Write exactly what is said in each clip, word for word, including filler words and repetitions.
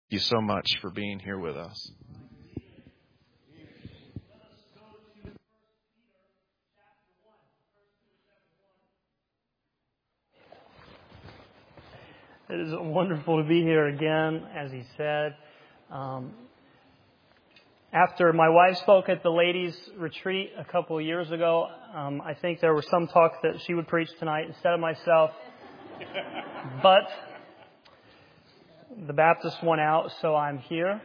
you so much for being here with us. It is wonderful to be here again, as he said. Um, after my wife spoke at the ladies' retreat a couple of years ago, um, I think there was some talk that she would preach tonight instead of myself. But the Baptist won out, so I'm here.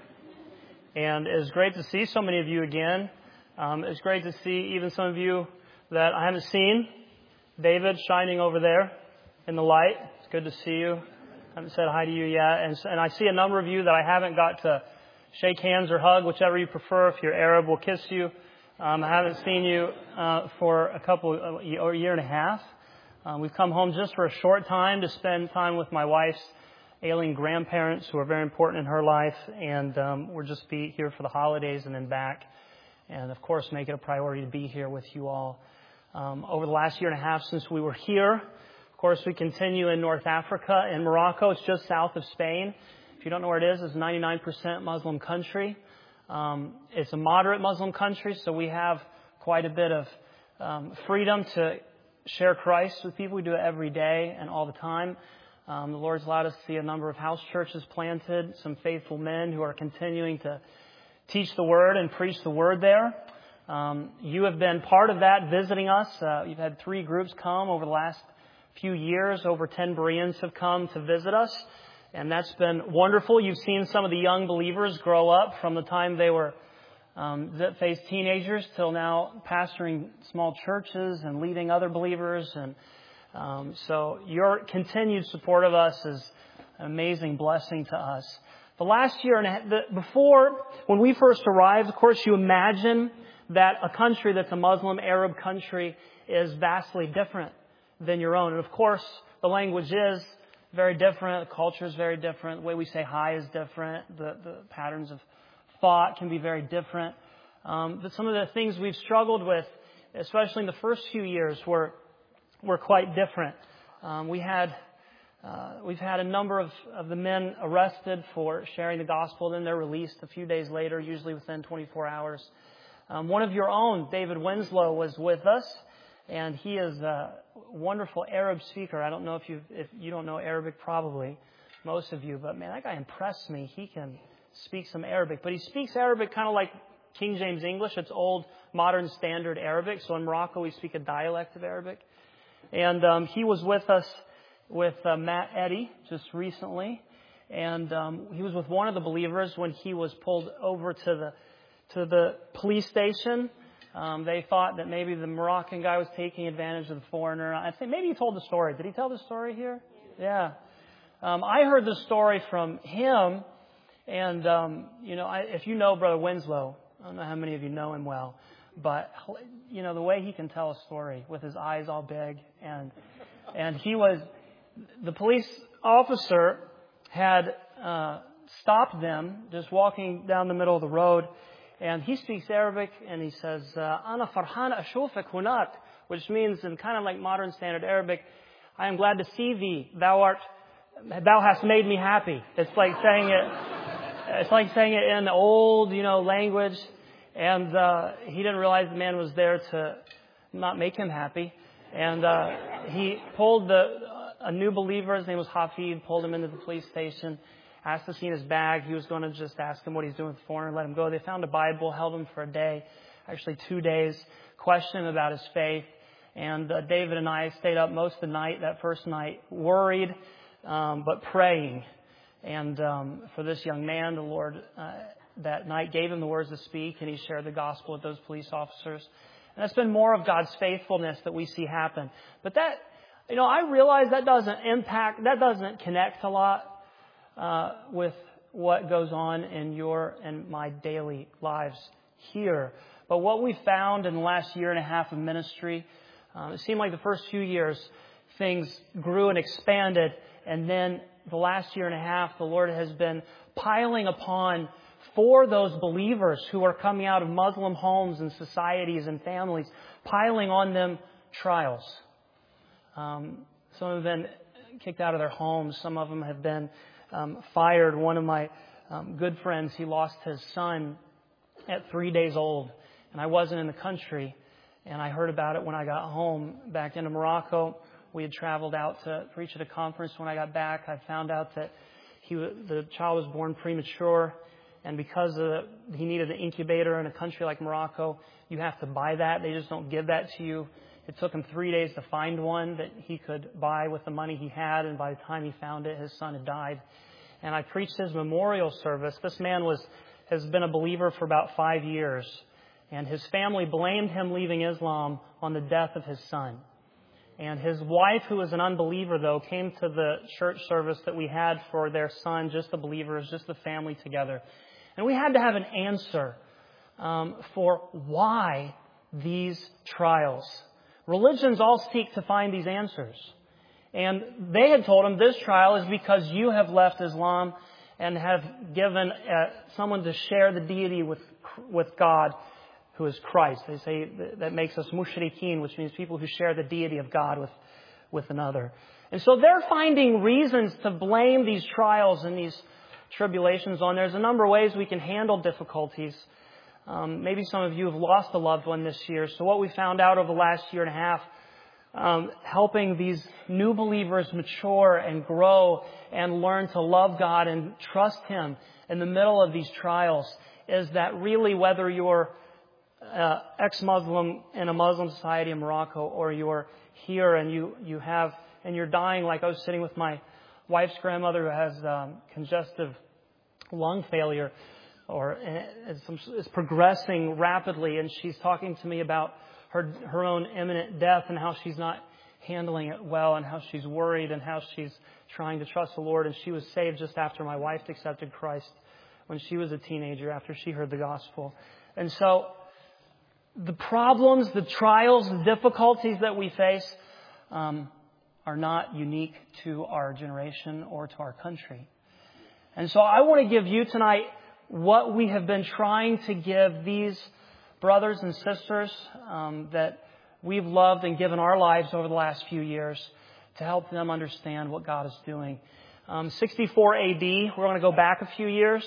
And it's great to see so many of you again. Um, it's great to see even some of you that I haven't seen. David, shining over there in the light. It's good to see you. I haven't said hi to you yet. And, and I see a number of you that I haven't got to shake hands or hug, whichever you prefer. If you're Arab, we'll kiss you. Um, I haven't seen you uh, for a couple, or a year and a half. Um, we've come home just for a short time to spend time with my wife's ailing grandparents who are very important in her life. And um, we'll just be here for the holidays and then back. And, of course, make it a priority to be here with you all. Um, over the last year and a half since we were here, of course, we continue in North Africa. In Morocco, it's just south of Spain. If you don't know where it is, it's ninety-nine percent Muslim country. Um, it's a moderate Muslim country, so we have quite a bit of um, freedom to share Christ with people. We do it every day and all the time. Um, the Lord's allowed us to see a number of house churches planted, some faithful men who are continuing to teach the Word and preach the Word there. Um, you have been part of that, visiting us. Uh, you've had three groups come over the last few years. Over ten Bereans have come to visit us, and that's been wonderful. You've seen some of the young believers grow up from the time they were um, that faced teenagers till now pastoring small churches and leading other believers. And um, so your continued support of us is an amazing blessing to us. The last year and a half, the, before, when we first arrived, of course, you imagine that a country that's a Muslim Arab country is vastly different than your own. And of course, the language is very different. The culture is very different. The way we say hi is different. The, the patterns of thought can be very different. Um, but some of the things we've struggled with, especially in the first few years, were were quite different. Um, we had uh, we've had a number of, of the men arrested for sharing the gospel. Then they're released a few days later, usually within twenty-four hours. Um, one of your own, David Winslow, was with us. And he is a wonderful Arab speaker. I don't know if you if you don't know Arabic, probably most of you, but man, that guy impressed me. He can speak some Arabic, but he speaks Arabic kind of like King James English. It's old, modern standard Arabic. So in Morocco, we speak a dialect of Arabic. And um, he was with us with uh, Matt Eddy just recently, and um, he was with one of the believers when he was pulled over to the to the police station. Um, they thought that maybe the Moroccan guy was taking advantage of the foreigner. I think maybe he told the story. Did he tell the story here? Yeah. Um, I heard the story from him, and um, you know, I, if you know Brother Winslow, I don't know how many of you know him well, but you know the way he can tell a story with his eyes all big, and and he was the police officer had uh, stopped them just walking down the middle of the road. And he speaks Arabic, and he says, "Ana farhan ashufak hunak," which means, in kind of like modern standard Arabic, "I am glad to see thee. Thou art, thou hast made me happy." It's like saying it. It's like saying it in old, you know, language. And uh, he didn't realize the man was there to not make him happy. And uh, he pulled the a new believer. His name was Hafid. Pulled him into the police station. Asked to see his bag. He was going to just ask him what he's doing with the foreigner, let him go. They found a Bible, held him for a day, actually two days, questioned him about his faith. And uh, David and I stayed up most of the night, that first night, worried, um, but praying. And um, for this young man, the Lord uh, that night gave him the words to speak, and he shared the gospel with those police officers. And that's been more of God's faithfulness that we see happen. But that, you know, I realize that doesn't impact, that doesn't connect a lot Uh, with what goes on in your and my daily lives here. But what we found in the last year and a half of ministry, uh, it seemed like the first few years things grew and expanded, and then the last year and a half the Lord has been piling upon for those believers who are coming out of Muslim homes and societies and families, piling on them trials. Um, some have been kicked out of their homes. Some of them have been Um, fired. One of my um, good friends, he lost his son at three days old. And I wasn't in the country. And I heard about it when I got home back into Morocco. We had traveled out to preach at a conference. When I got back, I found out that he, the child was born premature. And because of the, he needed an incubator in a country like Morocco, you have to buy that. They just don't give that to you. It took him three days to find one that he could buy with the money he had. And by the time he found it, his son had died. And I preached his memorial service. This man was has been a believer for about five years. And his family blamed him leaving Islam on the death of his son. And his wife, who was an unbeliever, though, came to the church service that we had for their son, just the believers, just the family together. And we had to have an answer um, for why these trials. Religions all seek to find these answers. And they had told him this trial is because you have left Islam and have given uh, someone to share the deity with with God, who is Christ. They say that makes us mushrikeen, which means people who share the deity of God with, with another. And so they're finding reasons to blame these trials and these tribulations on. There's a number of ways we can handle difficulties. Um, maybe some of you have lost a loved one this year. So what we found out over the last year and a half, um, helping these new believers mature and grow and learn to love God and trust Him in the middle of these trials, is that really whether you're uh, ex-Muslim in a Muslim society in Morocco or you're here and you, you have, and you're dying, like I was sitting with my wife's grandmother who has um, congestive lung failure, or is progressing rapidly, and she's talking to me about her her own imminent death and how she's not handling it well and how she's worried and how she's trying to trust the Lord. And she was saved just after my wife accepted Christ when she was a teenager, after she heard the gospel. And so the problems, the trials, the difficulties that we face um, are not unique to our generation or to our country. And so I want to give you tonight what we have been trying to give these brothers and sisters um, that we've loved and given our lives over the last few years to help them understand what God is doing. Um, sixty-four A D, we're going to go back a few years.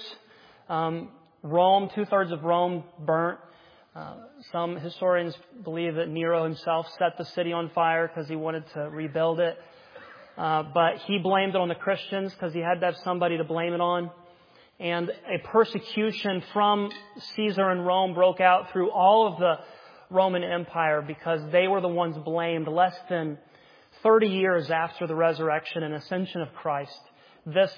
Um, Rome, two-thirds of Rome burnt. Uh, some historians believe that Nero himself set the city on fire because he wanted to rebuild it. Uh, but he blamed it on the Christians because he had to have somebody to blame it on. And a persecution from Caesar in Rome broke out through all of the Roman Empire because they were the ones blamed less than thirty years after the resurrection and ascension of Christ. This,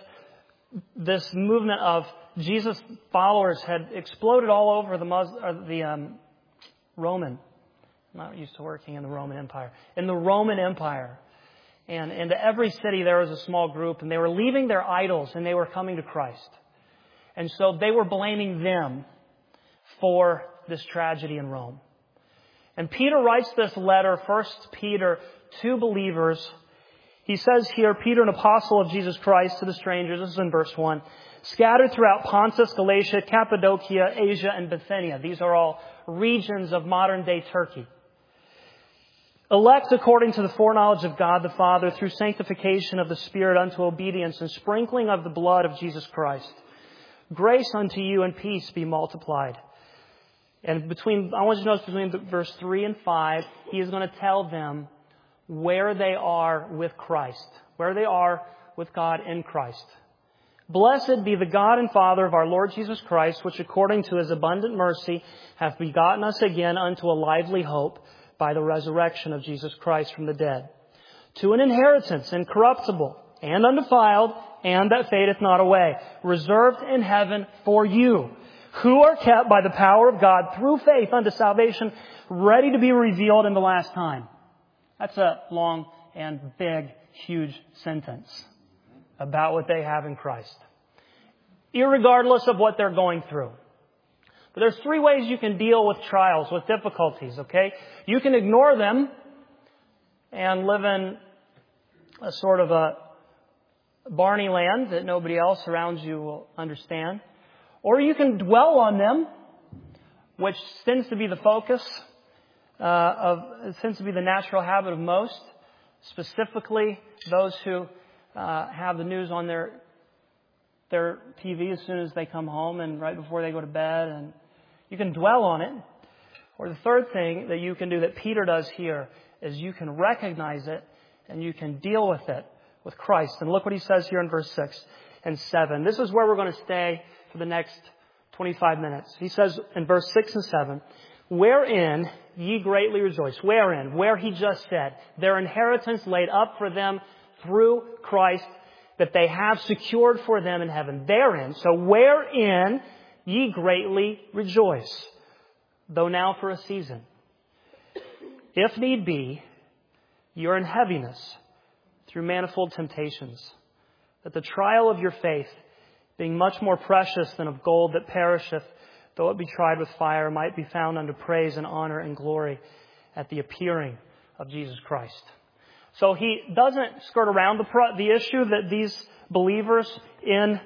this movement of Jesus' followers had exploded all over the, Muslim, or the um, Roman. I'm not used to working in the Roman Empire. In the Roman Empire. And into every city there was a small group, and they were leaving their idols and they were coming to Christ. And so they were blaming them for this tragedy in Rome. And Peter writes this letter, First Peter, to believers. He says here, Peter, an apostle of Jesus Christ, to the strangers, this is in verse one, scattered throughout Pontus, Galatia, Cappadocia, Asia, and Bithynia. These are all regions of modern-day Turkey. Elect according to the foreknowledge of God the Father through sanctification of the Spirit unto obedience and sprinkling of the blood of Jesus Christ. Grace unto you and peace be multiplied. And between, I want you to notice between the, verse three and five, he is going to tell them where they are with Christ, where they are with God in Christ. Blessed be the God and Father of our Lord Jesus Christ, which according to His abundant mercy hath begotten us again unto a lively hope by the resurrection of Jesus Christ from the dead, to an inheritance incorruptible and undefiled, and that fadeth not away, reserved in heaven for you, who are kept by the power of God through faith unto salvation, ready to be revealed in the last time. That's a long and big, huge sentence about what they have in Christ, irregardless of what they're going through. But there's three ways you can deal with trials, with difficulties, okay? You can ignore them and live in a sort of a Barney land that nobody else around you will understand. Or you can dwell on them, which tends to be the focus uh, of, it tends to be the natural habit of most, specifically those who uh, have the news on their their T V as soon as they come home and right before they go to bed, and you can dwell on it. Or the third thing that you can do that Peter does here is you can recognize it and you can deal with it with Christ. And look what he says here in verse six and seven. This is where we're going to stay for the next twenty-five minutes. He says in verse six and seven, wherein ye greatly rejoice. Wherein? Where he just said, their inheritance laid up for them through Christ, that they have secured for them in heaven. Therein, so wherein ye greatly rejoice, though now for a season. If need be, ye are in heaviness through manifold temptations, that the trial of your faith, being much more precious than of gold that perisheth, though it be tried with fire, might be found unto praise and honor and glory at the appearing of Jesus Christ. So he doesn't skirt around the, pro- the issue that these believers in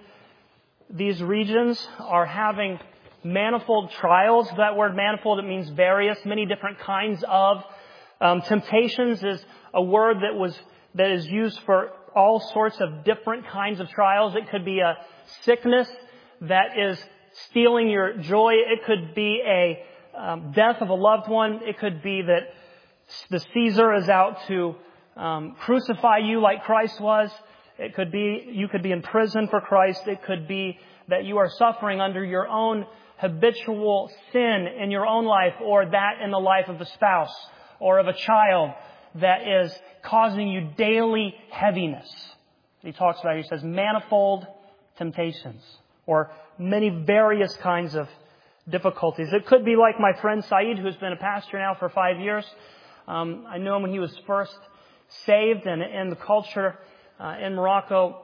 these regions are having manifold trials. That word manifold, it means various, many different kinds of. Um, temptations is a word that was that is used for all sorts of different kinds of trials. It could be a sickness that is stealing your joy. It could be a um, death of a loved one. It could be that the Caesar is out to um, crucify you like Christ was. It could be you could be in prison for Christ. It could be that you are suffering under your own habitual sin in your own life, or that in the life of a spouse or of a child that is causing you daily heaviness. He talks about, he says, manifold temptations, or many various kinds of difficulties. It could be like my friend Saeed, who's been a pastor now for five years. Um, I knew him when he was first saved, and in the culture uh, in Morocco,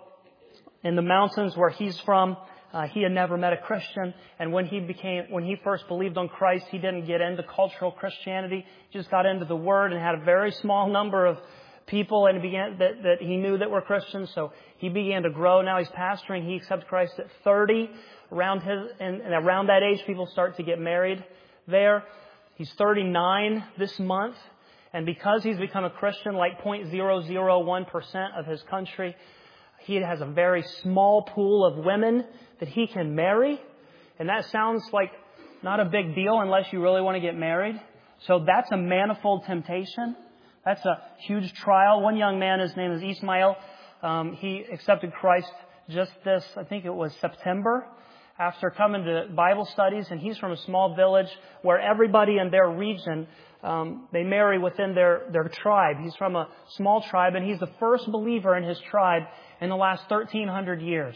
in the mountains where he's from, uh, he had never met a Christian. And when he became, when he first believed on Christ, he didn't get into cultural Christianity. He just got into the Word and had a very small number of people and began that, that he knew that were Christians. So he began to grow. Now he's pastoring. He accepted Christ at thirty. Around his and, and around that age, people start to get married there. He's thirty-nine this month. And because he's become a Christian, like zero point zero zero one percent of his country, he has a very small pool of women that he can marry. And that sounds like not a big deal unless you really want to get married. So that's a manifold temptation. That's a huge trial. One young man, his name is Ismail. Um, he accepted Christ just this, I think it was September, after coming to Bible studies. And he's from a small village where everybody in their region, um, they marry within their, their tribe. He's from a small tribe, and he's the first believer in his tribe in the last thirteen hundred years.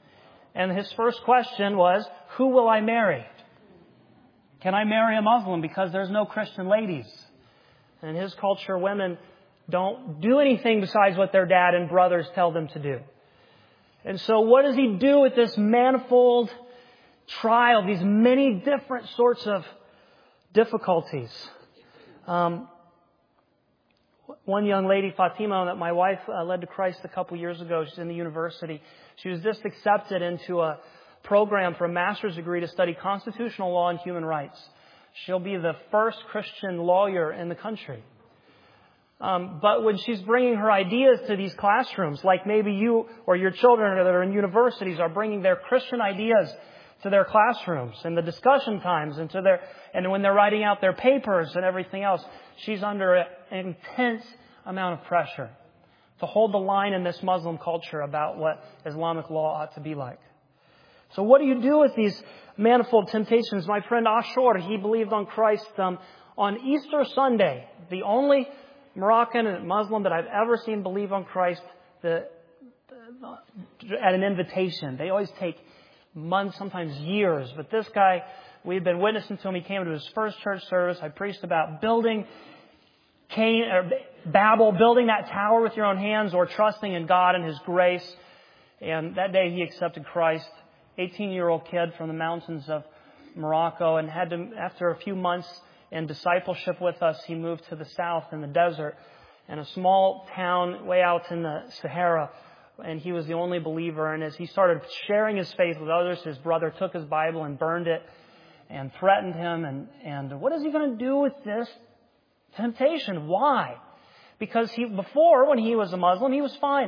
And his first question was, who will I marry? Can I marry a Muslim? Because there's no Christian ladies. And in his culture, women don't do anything besides what their dad and brothers tell them to do. And so what does he do with this manifold trial, these many different sorts of difficulties? Um, one young lady, Fatima, that my wife uh, led to Christ a couple years ago, she's in the university. She was just accepted into a program for a master's degree to study constitutional law and human rights. She'll be the first Christian lawyer in the country. Um, but when she's bringing her ideas to these classrooms, like maybe you or your children that are in universities are bringing their Christian ideas to their classrooms and the discussion times and to their, and when they're writing out their papers and everything else, she's under an intense amount of pressure to hold the line in this Muslim culture about what Islamic law ought to be like. So what do you do with these manifold temptations? My friend Ashur, he believed on Christ um, on Easter Sunday. The only Moroccan and Muslim that I've ever seen believe on Christ the, the, at an invitation. They always take months, sometimes years. But this guy, we've been witnessing to him. He came to his first church service. I preached about building Cain, or Babel, building that tower with your own hands, or trusting in God and His grace. And that day he accepted Christ. eighteen-year-old kid from the mountains of Morocco, and had to, after a few months in discipleship with us, he moved to the south in the desert, in a small town way out in the Sahara. And he was the only believer. And as he started sharing his faith with others, his brother took his Bible and burned it and threatened him. And, and what is he going to do with this temptation? Why? Because he, before, when he was a Muslim, he was fine.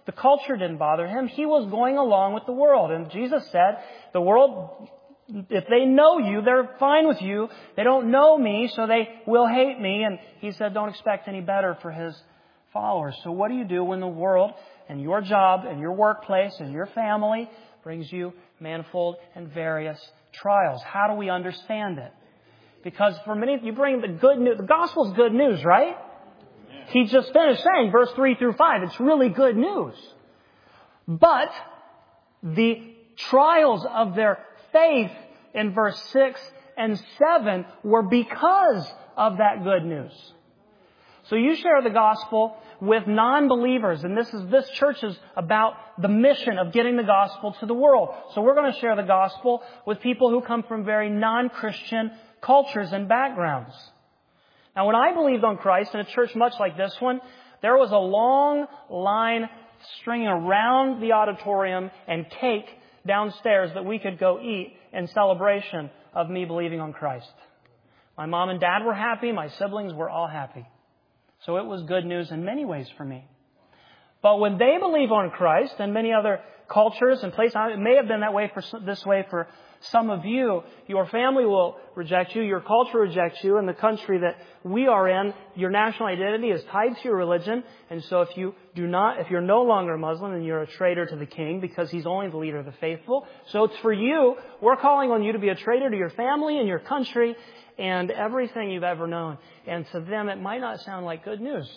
The culture didn't bother him. He was going along with the world. And Jesus said, the world, if they know you, they're fine with you. They don't know me, so they will hate me. And he said, don't expect any better for his followers. So what do you do when the world and your job and your workplace and your family brings you manifold and various trials? How do we understand it? Because for many, you bring the good news. The gospel's good news, right? He just finished saying, verse three through five, it's really good news. But the trials of their faith in verse six and seven were because of that good news. So you share the gospel with non-believers, and this is this church is about the mission of getting the gospel to the world. So we're going to share the gospel with people who come from very non-Christian cultures and backgrounds. Now, when I believed on Christ in a church much like this one, there was a long line stringing around the auditorium and cake downstairs that we could go eat in celebration of me believing on Christ. My mom and dad were happy. My siblings were all happy. So it was good news in many ways for me. But when they believe on Christ and many other cultures and places, it may have been that way for this way for some of you. Your family will reject you. Your culture rejects you. In the country that we are in, your national identity is tied to your religion. And so if you do not, if you're no longer a Muslim, then you're a traitor to the king because he's only the leader of the faithful. So it's for you. We're calling on you to be a traitor to your family and your country and everything you've ever known. And to them, it might not sound like good news.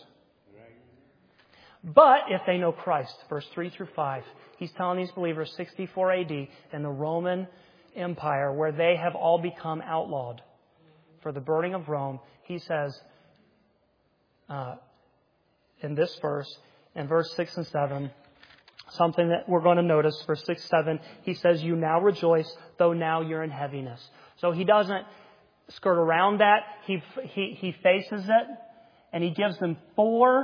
But if they know Christ, verse three through five, he's telling these believers sixty-four A D in the Roman Empire, where they have all become outlawed for the burning of Rome. He says uh, in this verse, in verse six and seven, something that we're going to notice, verse six, seven, he says, you now rejoice, though now you're in heaviness. So he doesn't skirt around that. He, he, he faces it, and he gives them four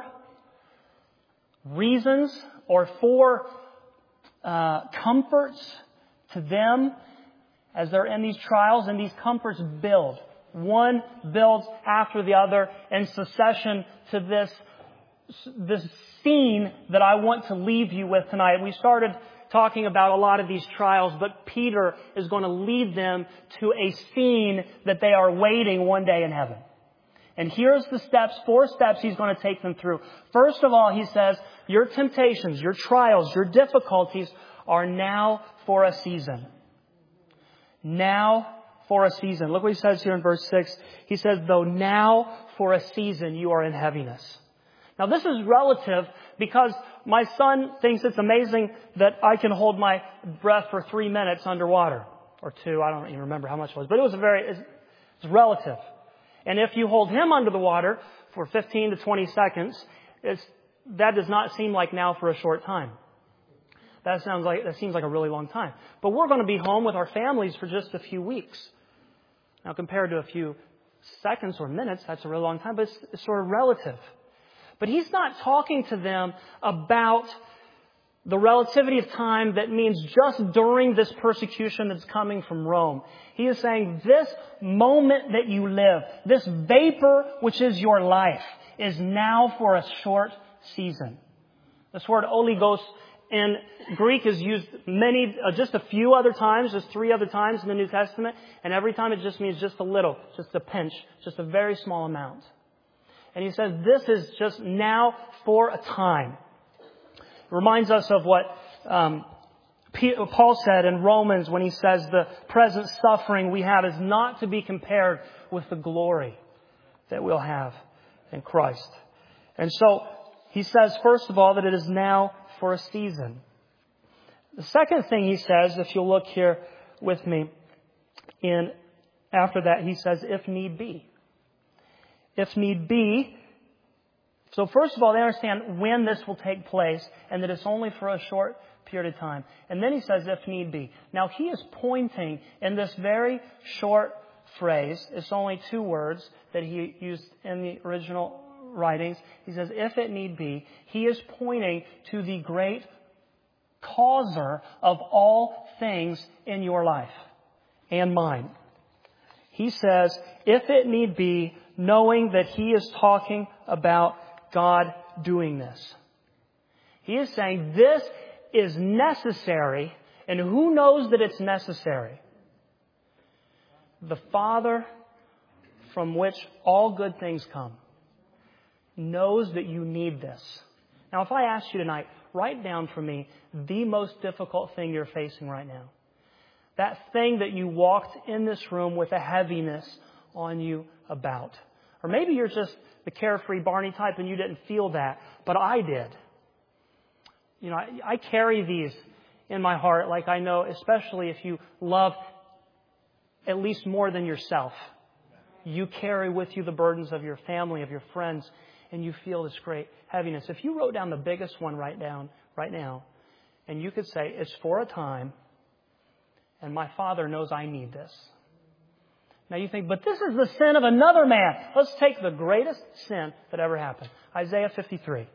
reasons or four uh, comforts to them as they're in these trials, and these comforts build. One builds after the other in succession to this, this scene that I want to leave you with tonight. We started talking about a lot of these trials, but Peter is going to lead them to a scene that they are waiting one day in heaven. And here's the steps, four steps he's going to take them through. First of all, he says, your temptations, your trials, your difficulties are now for a season. Now for a season. Look what he says here in verse six. He says, though now for a season you are in heaviness. Now this is relative because my son thinks it's amazing that I can hold my breath for three minutes underwater. Or two, I don't even remember how much it was. But it was a very, it's, it's relative. And if you hold him under the water for fifteen to twenty seconds, it's, that does not seem like now for a short time. That sounds like, that seems like a really long time. But we're going to be home with our families for just a few weeks. Now, compared to a few seconds or minutes, that's a really long time, but it's, it's sort of relative. But he's not talking to them about the relativity of time that means just during this persecution that's coming from Rome. He is saying this moment that you live, this vapor which is your life, is now for a short season. This word oligos in Greek is used many, uh, just a few other times, just three other times in the New Testament. And every time it just means just a little, just a pinch, just a very small amount. And he says this is just now for a time. It reminds us of what um, Paul said in Romans when he says the present suffering we have is not to be compared with the glory that we'll have in Christ. And so he says, first of all, that it is now for a season. The second thing he says, if you'll look here with me, in after that he says, if need be. If need be. So first of all, they understand when this will take place and that it's only for a short period of time. And then he says, if need be. Now he is pointing in this very short phrase. It's only two words that he used in the original writings. He says, if it need be, he is pointing to the great causer of all things in your life and mine. He says, if it need be, knowing that he is talking about God doing this. He is saying this is necessary, and who knows that it's necessary? The Father from which all good things come knows that you need this. Now, if I asked you tonight, write down for me the most difficult thing you're facing right now. That thing that you walked in this room with a heaviness on you about. Or maybe you're just the carefree Barney type and you didn't feel that, but I did. You know, I, I carry these in my heart, like I know, especially if you love at least more than yourself. You carry with you the burdens of your family, of your friends, and you feel this great heaviness. If you wrote down the biggest one right down right now, and you could say, it's for a time, and my Father knows I need this. Now you think, but this is the sin of another man. Let's take the greatest sin that ever happened. Isaiah fifty-three.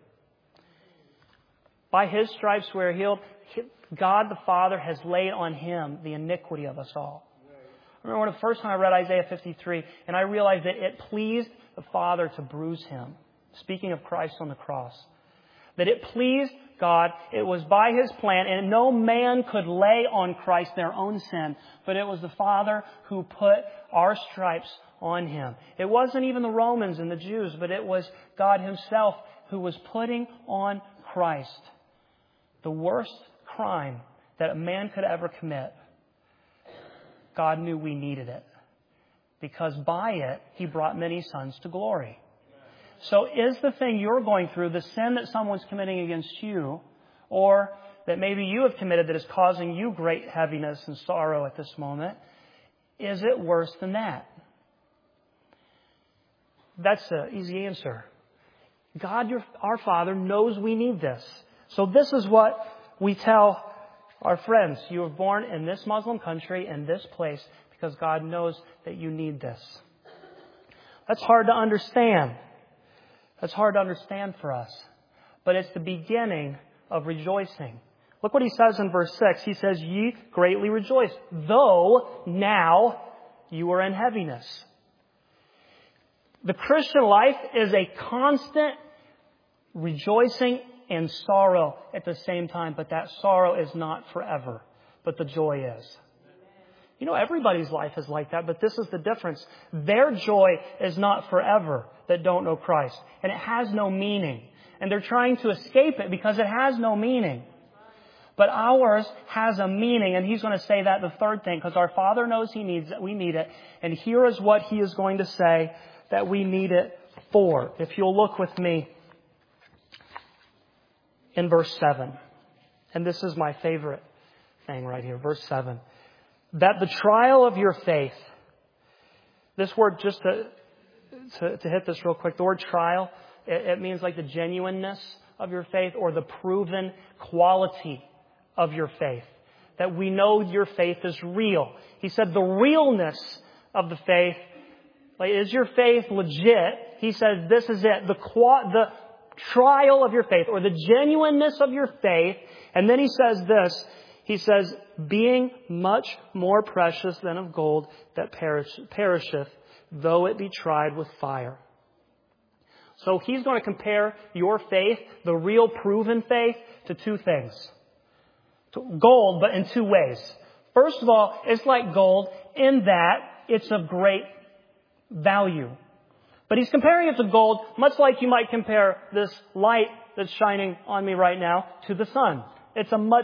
By His stripes we are healed. God the Father has laid on Him the iniquity of us all. I remember when the first time I read Isaiah fifty-three, and I realized that it pleased the Father to bruise Him. Speaking of Christ on the cross. That it pleased God. It was by His plan, and no man could lay on Christ their own sin, but it was the Father who put our stripes on Him. It wasn't even the Romans and the Jews, but it was God Himself who was putting on Christ the worst crime that a man could ever commit. God knew we needed it, because by it He brought many sons to glory. So is the thing you're going through, the sin that someone's committing against you, or that maybe you have committed that is causing you great heaviness and sorrow at this moment, is it worse than that? That's an easy answer. God, your, our Father, knows we need this. So this is what we tell our friends. You were born in this Muslim country, in this place, because God knows that you need this. That's hard to understand. That's hard to understand for us. But it's the beginning of rejoicing. Look what He says in verse six. He says, ye greatly rejoice, though now you are in heaviness. The Christian life is a constant rejoicing and sorrow at the same time. But that sorrow is not forever. But the joy is. You know, everybody's life is like that, but this is the difference. Their joy is not forever that don't know Christ. And it has no meaning. And they're trying to escape it because it has no meaning. But ours has a meaning, and He's going to say that the third thing, because our Father knows He needs it, we need it. And here is what He is going to say that we need it for. If you'll look with me in verse seven. And this is my favorite thing right here, verse seven. That the trial of your faith, this word, just to, to, to hit this real quick, the word trial, it, it means like the genuineness of your faith or the proven quality of your faith. That we know your faith is real. He said the realness of the faith, like, is your faith legit? He says this is it, the, the trial of your faith or the genuineness of your faith. And then He says this, He says, being much more precious than of gold that perish, perisheth, though it be tried with fire. So He's going to compare your faith, the real proven faith, to two things. To gold, but in two ways. First of all, it's like gold in that it's of great value. But He's comparing it to gold, much like you might compare this light that's shining on me right now to the sun. It's a much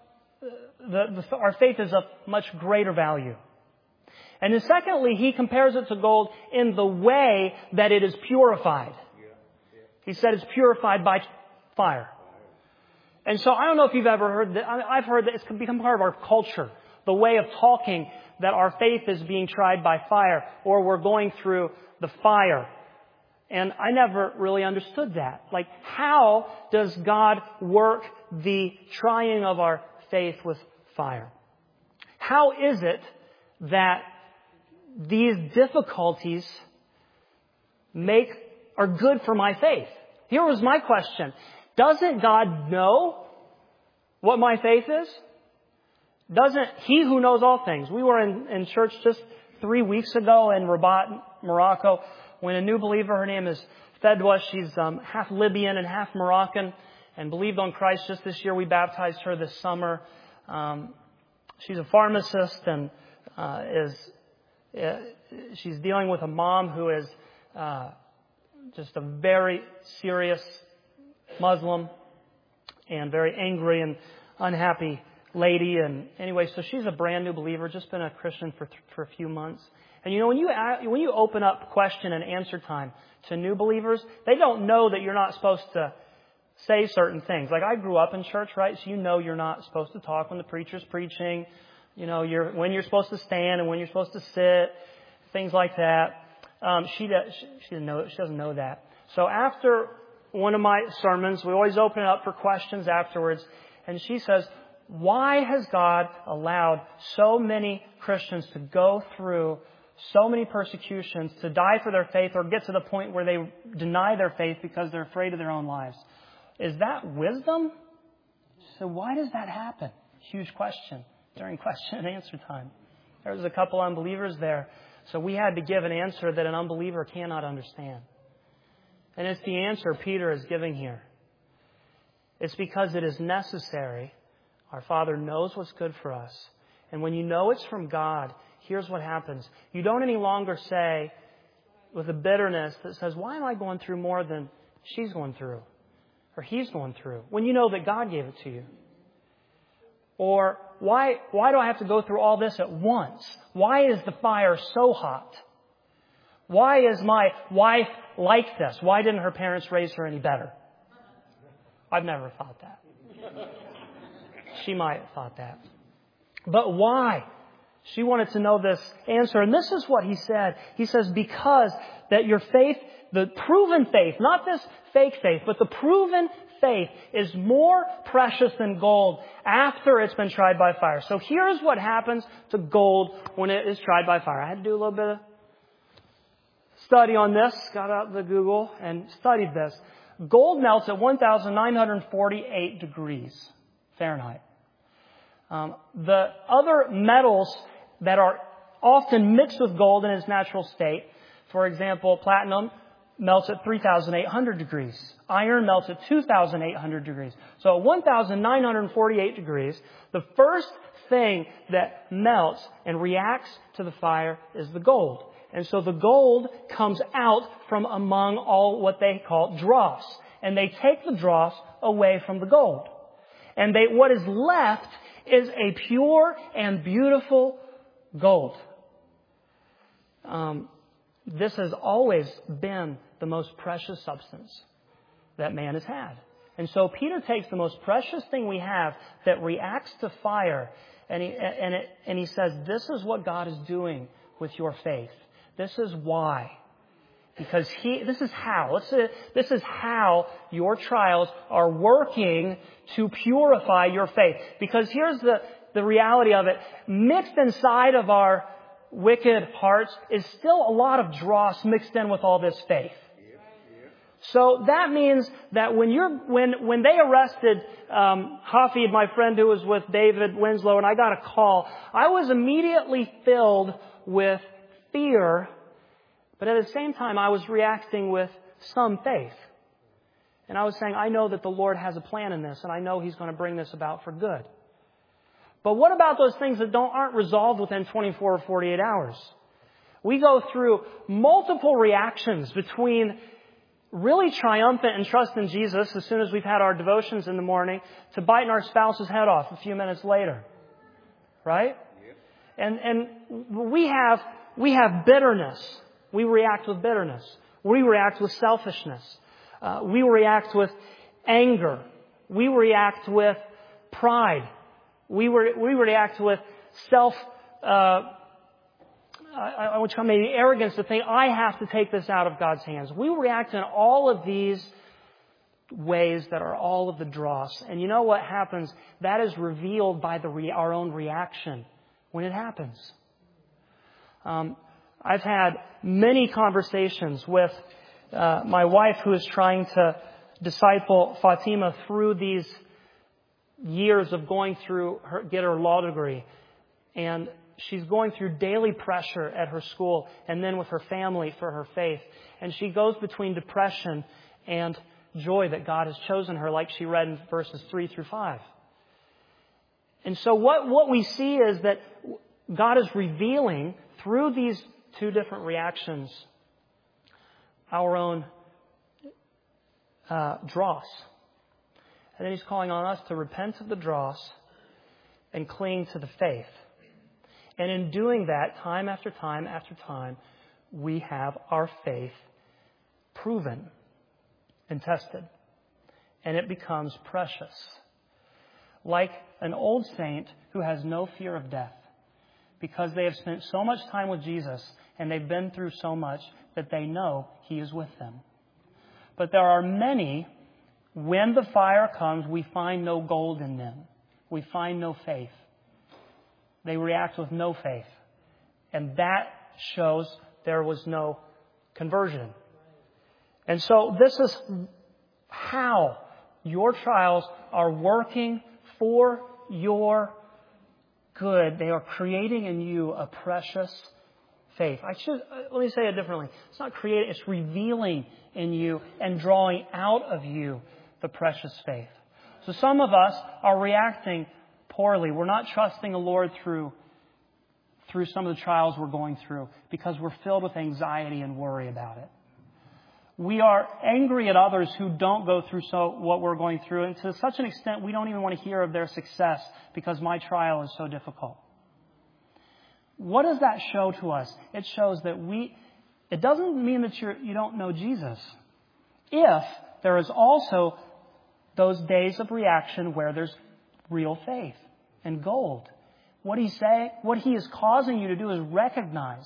The, the, our faith is of much greater value. And then secondly, He compares it to gold in the way that it is purified. He said it's purified by fire. And so I don't know if you've ever heard that. I've heard that it's become part of our culture. The way of talking that our faith is being tried by fire, or we're going through the fire. And I never really understood that. Like, how does God work the trying of our faith with fire? How is it that these difficulties make are good for my faith? Here was my question. Doesn't God know what my faith is? Doesn't He who knows all things? We were in, in church just three weeks ago in Rabat, Morocco, when a new believer, her name is Fedwa, she's um, half Libyan and half Moroccan. and believed on Christ just this year. We baptized her this summer. Um, she's a pharmacist and uh, is uh, she's dealing with a mom who is uh, just a very serious Muslim and very angry and unhappy lady. And anyway, so she's a brand new believer, just been a Christian for for a few months. And you know, when you when you open up question and answer time to new believers, they don't know that you're not supposed to say certain things. Like, I grew up in church, right? So you know you're not supposed to talk when the preacher's preaching. You know, you're when you're supposed to stand and when you're supposed to sit, things like that. Um, she does, she, she doesn't know she doesn't know that. So after one of my sermons, we always open it up for questions afterwards, and she says, "Why has God allowed so many Christians to go through so many persecutions, to die for their faith, or get to the point where they deny their faith because they're afraid of their own lives? Is that wisdom?" So why does that happen? Huge question during question and answer time. There was a couple unbelievers there, so we had to give an answer that an unbeliever cannot understand. And it's the answer Peter is giving here. It's because it is necessary. Our Father knows what's good for us. And when you know it's from God, here's what happens. You don't any longer say with a bitterness that says, "Why am I going through more than she's going through or he's going through?" When you know that God gave it to you. Or, why, why do I have to go through all this at once? Why is the fire so hot? Why is my wife like this? Why didn't her parents raise her any better? I've never thought that. She might have thought that. But why? She wanted to know this answer. And this is what he said. He says, because that your faith, the proven faith, not this fake faith, but the proven faith is more precious than gold after it's been tried by fire. So here's what happens to gold when it is tried by fire. I had to do a little bit of study on this. Got out the Google and studied this. Gold melts at one thousand nine hundred forty-eight degrees Fahrenheit. Um, the other metals that are often mixed with gold in its natural state, for example, platinum melts at three thousand eight hundred degrees. Iron melts at two thousand eight hundred degrees. So at one thousand nine hundred forty-eight degrees, the first thing that melts and reacts to the fire is the gold. And so the gold comes out from among all what they call dross. And they take the dross away from the gold. And they, what is left is a pure and beautiful gold. Um, this has always been the most precious substance that man has had. And so Peter takes the most precious thing we have that reacts to fire, and he, and, it, and he says, this is what God is doing with your faith. This is why. Because he, this is how. This is how your trials are working to purify your faith. Because here's the, the reality of it. Mixed inside of our wicked hearts is still a lot of dross mixed in with all this faith. So that means that when you're, when, when they arrested, um, Hafid, my friend who was with David Winslow, and I got a call, I was immediately filled with fear, but at the same time, I was reacting with some faith. And I was saying, I know that the Lord has a plan in this, and I know He's going to bring this about for good. But what about those things that don't aren't resolved within twenty-four or forty-eight hours? We go through multiple reactions between really triumphant and trust in Jesus as soon as we've had our devotions in the morning to biting our spouse's head off a few minutes later. Right? And and we have we have bitterness. We react with bitterness. We react with selfishness. Uh, we react with anger. We react with pride. We re- we react with self, uh, I, I would call maybe arrogance to think, I have to take this out of God's hands. We react in all of these ways that are all of the dross. And you know what happens? That is revealed by the re- our own reaction when it happens. Um, I've had many conversations with uh, my wife who is trying to disciple Fatima through these years of going through her, get her law degree. And she's going through daily pressure at her school and then with her family for her faith. And she goes between depression and joy that God has chosen her, like she read in verses three through five. And so what, what we see is that God is revealing through these two different reactions our own uh, dross. And then He's calling on us to repent of the dross and cling to the faith. And in doing that, time after time after time, we have our faith proven and tested. And it becomes precious. Like an old saint who has no fear of death, because they have spent so much time with Jesus and they've been through so much that they know He is with them. But there are many, when the fire comes, we find no gold in them. We find no faith. They react with no faith. And that shows there was no conversion. And so this is how your trials are working for your good. They are creating in you a precious faith. I should, let me say it differently. It's not creating, it's revealing in you and drawing out of you the precious faith. So some of us are reacting poorly. We're not trusting the Lord through, through some of the trials we're going through because we're filled with anxiety and worry about it. We are angry at others who don't go through so what we're going through, and to such an extent we don't even want to hear of their success because my trial is so difficult. What does that show to us? It shows that we, it doesn't mean that you're, you don't know Jesus. If there is also those days of reaction where there's real faith and gold. What he's saying, what he is causing you to do is recognize,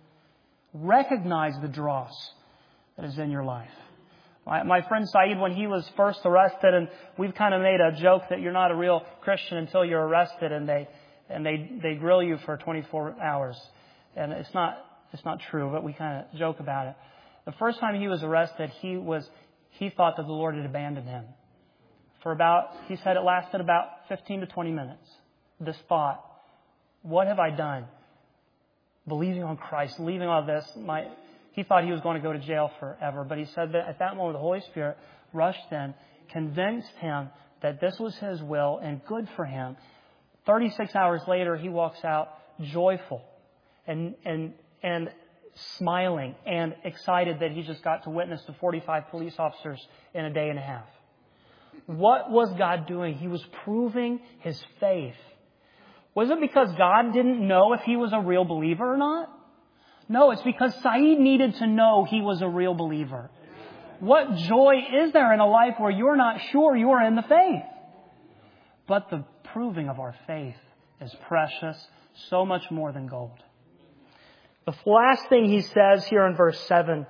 recognize the dross that is in your life. My, my friend Saeed, when he was first arrested, and we've kind of made a joke that you're not a real Christian until you're arrested, and they and they they grill you for twenty-four hours, and it's not it's not true, but we kind of joke about it. The first time he was arrested, he was he thought that the Lord had abandoned him. For about, he said it lasted about fifteen to twenty minutes. This thought, what have I done? Believing on Christ, leaving all this, my. He thought he was going to go to jail forever. But he said that at that moment, the Holy Spirit rushed in, convinced him that this was His will and good for him. thirty-six hours later, he walks out joyful and, and, and smiling and excited that he just got to witness to forty-five police officers in a day and a half. What was God doing? He was proving His faith. Was it because God didn't know if he was a real believer or not? No, it's because Saeed needed to know he was a real believer. What joy is there in a life where you're not sure you're in the faith? But the proving of our faith is precious, so much more than gold. The last thing he says here in verse seven,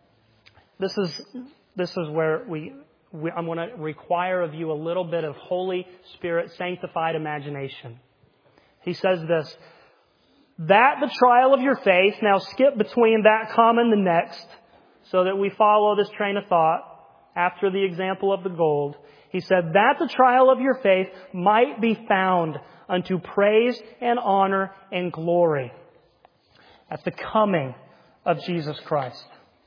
this is this is where we, we I'm going to require of you a little bit of Holy Spirit sanctified imagination. He says this, that the trial of your faith, now skip between that comma and the next, so that we follow this train of thought after the example of the gold. He said, that the trial of your faith might be found unto praise and honor and glory at the coming of Jesus Christ,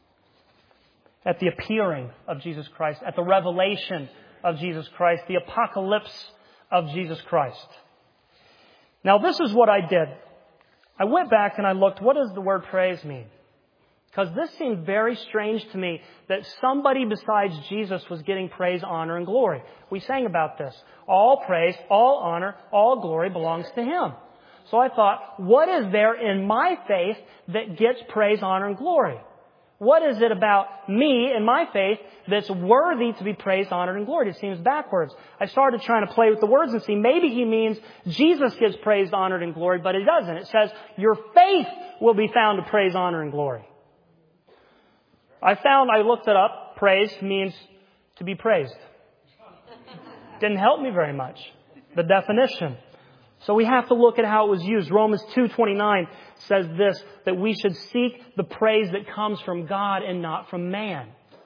at the appearing of Jesus Christ, at the revelation of Jesus Christ, the apocalypse of Jesus Christ. Now, this is what I did. I went back and I looked, what does the word praise mean? Because this seemed very strange to me that somebody besides Jesus was getting praise, honor, and glory. We sang about this. All praise, all honor, all glory belongs to Him. So I thought, what is there in my faith that gets praise, honor, and glory? What is it about me and my faith that's worthy to be praised, honored, and gloried? It seems backwards. I started trying to play with the words and see maybe he means Jesus gets praised, honored, and gloried, but it doesn't. It says your faith will be found to praise, honor, and glory. I found, I looked it up, praise means to be praised. Didn't help me very much, the definition. So we have to look at how it was used. Romans two twenty-nine says this, that we should seek the praise that comes from God and not from man.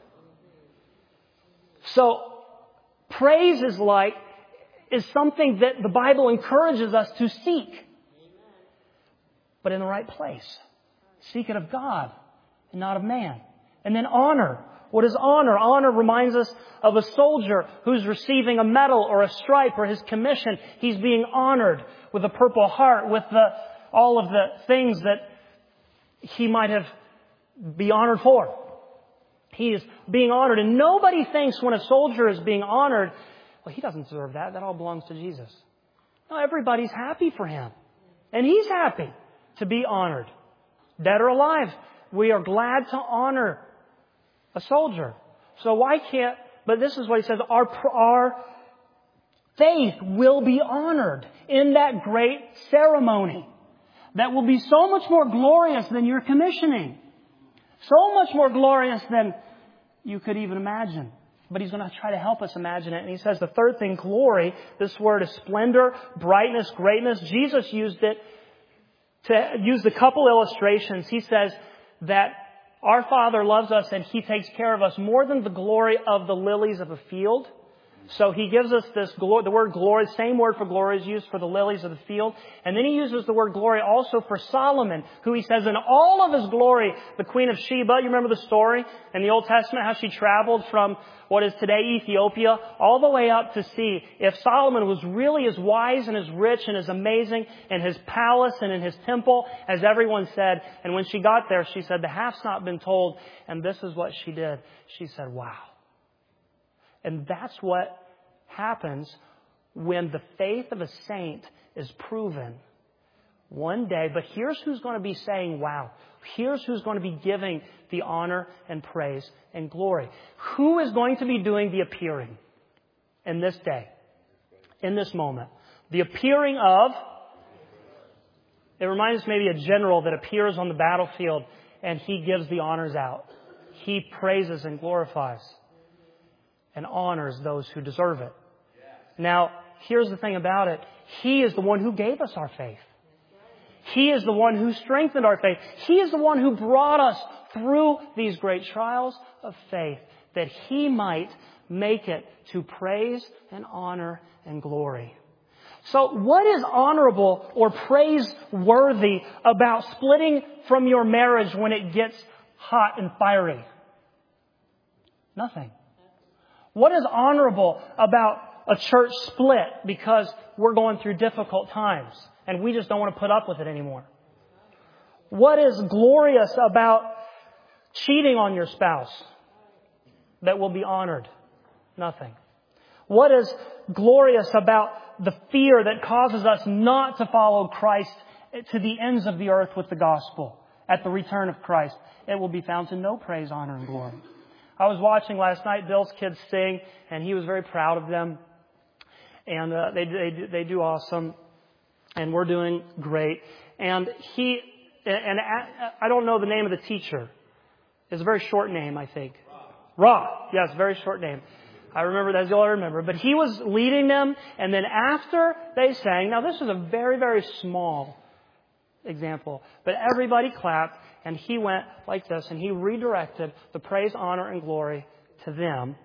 So praise is like, is something that the Bible encourages us to seek. But in the right place. Seek it of God and not of man. And then honor. What is honor? Honor reminds us of a soldier who's receiving a medal or a stripe or his commission. He's being honored with a Purple Heart, with the, all of the things that he might have be honored for. He is being honored. And nobody thinks when a soldier is being honored, well, he doesn't deserve that. That all belongs to Jesus. No, everybody's happy for him. And he's happy to be honored. Dead or alive, we are glad to honor a soldier. So why can't, but this is what he says, our, our faith will be honored in that great ceremony that will be so much more glorious than your commissioning. So much more glorious than you could even imagine. But he's going to try to help us imagine it. And he says the third thing, glory, this word is splendor, brightness, greatness. Jesus used it to use a couple illustrations. He says that our Father loves us and He takes care of us more than the glory of the lilies of a field. So He gives us this glory, the word glory, same word for glory is used for the lilies of the field. And then He uses the word glory also for Solomon, who He says in all of his glory, the Queen of Sheba, you remember the story in the Old Testament, how she traveled from what is today Ethiopia all the way up to see if Solomon was really as wise and as rich and as amazing in his palace and in his temple as everyone said. And when she got there, she said, the half's not been told. And this is what she did. She said, wow. And that's what happens when the faith of a saint is proven one day. But here's who's going to be saying, wow. Here's who's going to be giving the honor and praise and glory. Who is going to be doing the appearing in this day, in this moment? The appearing of, it reminds us maybe a general that appears on the battlefield and he gives the honors out. He praises and glorifies and honors those who deserve it. Now, here's the thing about it. He is the one who gave us our faith. He is the one who strengthened our faith. He is the one who brought us through these great trials of faith that He might make it to praise and honor and glory. So what is honorable or praiseworthy about splitting from your marriage when it gets hot and fiery? Nothing. What is honorable about a church split because we're going through difficult times and we just don't want to put up with it anymore? What is glorious about cheating on your spouse that will be honored? Nothing. What is glorious about the fear that causes us not to follow Christ to the ends of the earth with the gospel at the return of Christ? It will be found to no praise, honor, and glory. I was watching last night Bill's kids sing, and he was very proud of them. And uh, they, they they do awesome, and we're doing great. And he and I don't know the name of the teacher. It's a very short name, I think. Ra. Yes, very short name. I remember that's all I remember. But he was leading them, and then after they sang, now this is a very, very small example, but everybody clapped, and he went like this, and he redirected the praise, honor, and glory to them.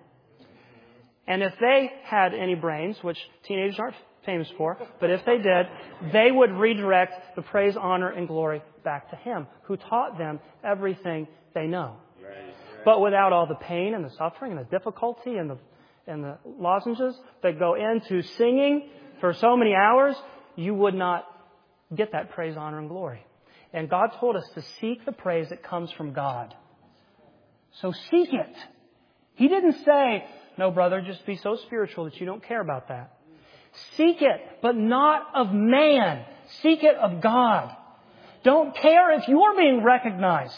And if they had any brains, which teenagers aren't famous for, but if they did, they would redirect the praise, honor, and glory back to Him, who taught them everything they know. Right, right. But without all the pain and the suffering and the difficulty and the and the lozenges that go into singing for so many hours, you would not get that praise, honor, and glory. And God told us to seek the praise that comes from God. So seek it. He didn't say, no, brother, just be so spiritual that you don't care about that. Seek it, but not of man. Seek it of God. Don't care if you're being recognized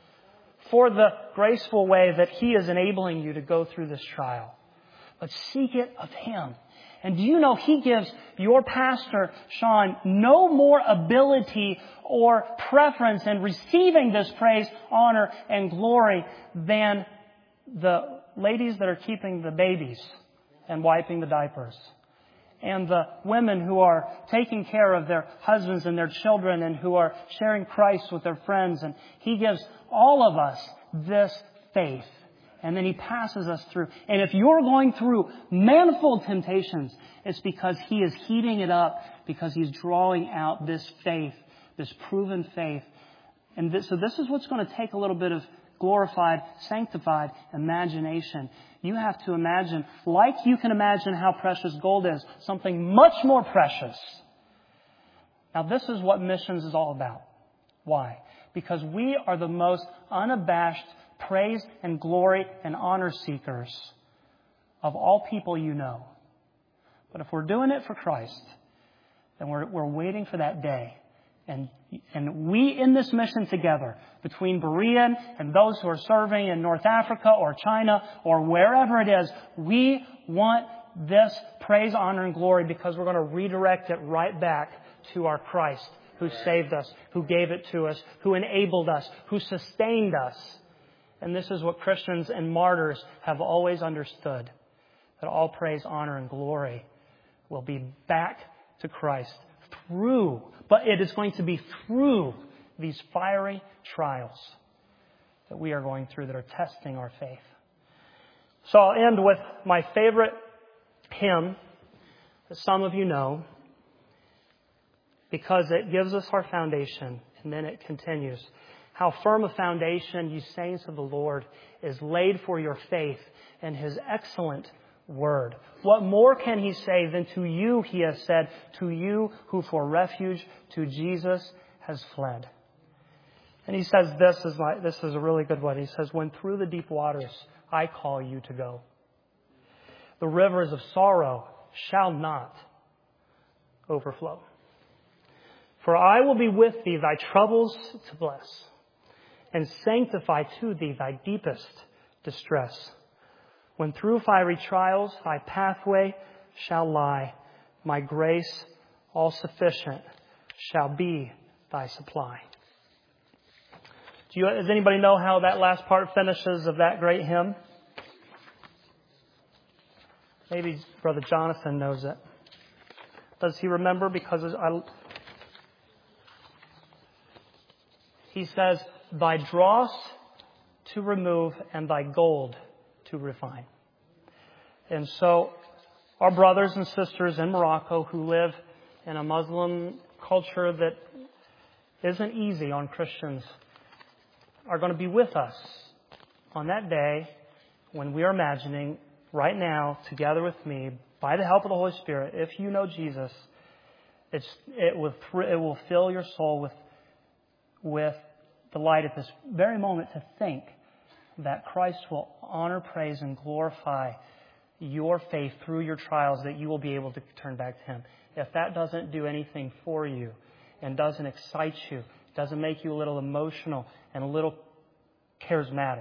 for the graceful way that He is enabling you to go through this trial. But seek it of Him. And do you know He gives your pastor, Sean, no more ability or preference in receiving this praise, honor, and glory than the ladies that are keeping the babies and wiping the diapers, and the women who are taking care of their husbands and their children and who are sharing Christ with their friends. And He gives all of us this faith. And then He passes us through. And if you're going through manifold temptations, it's because He is heating it up, because He's drawing out this faith, this proven faith. And this, so this is what's going to take a little bit of glorified, sanctified imagination. You have to imagine, like you can imagine how precious gold is, something much more precious. Now, this is what missions is all about. Why? Because we are the most unabashed praise and glory and honor seekers of all people you know. But if we're doing it for Christ, then we're, we're waiting for that day. And, and we in this mission together, between Berean and those who are serving in North Africa or China or wherever it is, we want this praise, honor, and glory because we're going to redirect it right back to our Christ who saved us, who gave it to us, who enabled us, who sustained us. And this is what Christians and martyrs have always understood, that all praise, honor, and glory will be back to Christ through, but it is going to be through these fiery trials that we are going through that are testing our faith. So I'll end with my favorite hymn that some of you know, because it gives us our foundation, and then it continues. How firm a foundation, you saints of the Lord, is laid for your faith in His excellent word. What more can He say than to you He has said, to you who for refuge to Jesus has fled. And He says this is my, this is a really good one. He says, when through the deep waters I call you to go, the rivers of sorrow shall not overflow. For I will be with thee, thy troubles to bless, and sanctify to thee thy deepest distress. When through fiery trials thy pathway shall lie, my grace all sufficient shall be thy supply. Do you, does anybody know how that last part finishes of that great hymn? Maybe Brother Jonathan knows it. Does he remember? Because I, he says, thy dross to remove and thy gold to refine. And so our brothers and sisters in Morocco who live in a Muslim culture that isn't easy on Christians are going to be with us on that day when we are imagining right now, together with me, by the help of the Holy Spirit, if you know Jesus, it's, it will it will fill your soul with with delight at this very moment to think that Christ will honor, praise, and glorify your faith through your trials, that you will be able to turn back to Him. If that doesn't do anything for you and doesn't excite you, doesn't make you a little emotional and a little charismatic,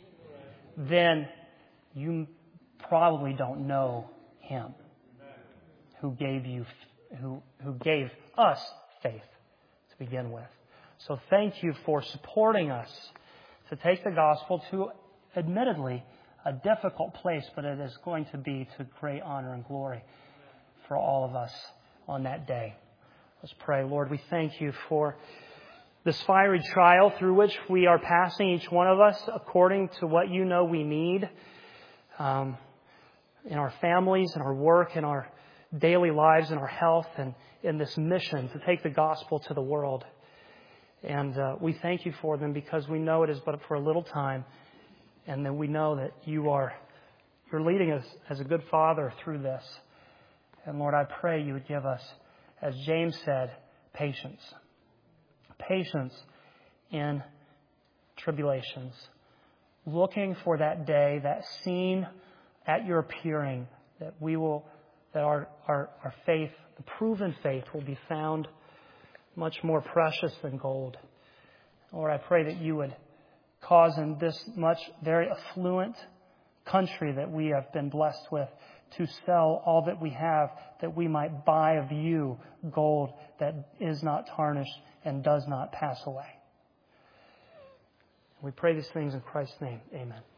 then you probably don't know Him who gave you, who, who gave us faith to begin with. So thank you for supporting us to take the gospel to, admittedly, a difficult place, but it is going to be to great honor and glory for all of us on that day. Let's pray. Lord, we thank you for this fiery trial through which we are passing, each one of us, according to what you know we need um, in our families, in our work, in our daily lives, in our health, and in this mission to take the gospel to the world. And uh, we thank you for them because we know it is but for a little time. And then we know that you are you're leading us as a good father through this. And Lord, I pray you would give us, as James said, patience. Patience in tribulations. Looking for that day, that scene at your appearing, that we will, that our, our, our faith, the proven faith, will be found much more precious than gold. Lord, I pray that you would cause in this much very affluent country that we have been blessed with to sell all that we have, that we might buy of you gold that is not tarnished and does not pass away. We pray these things in Christ's name. Amen.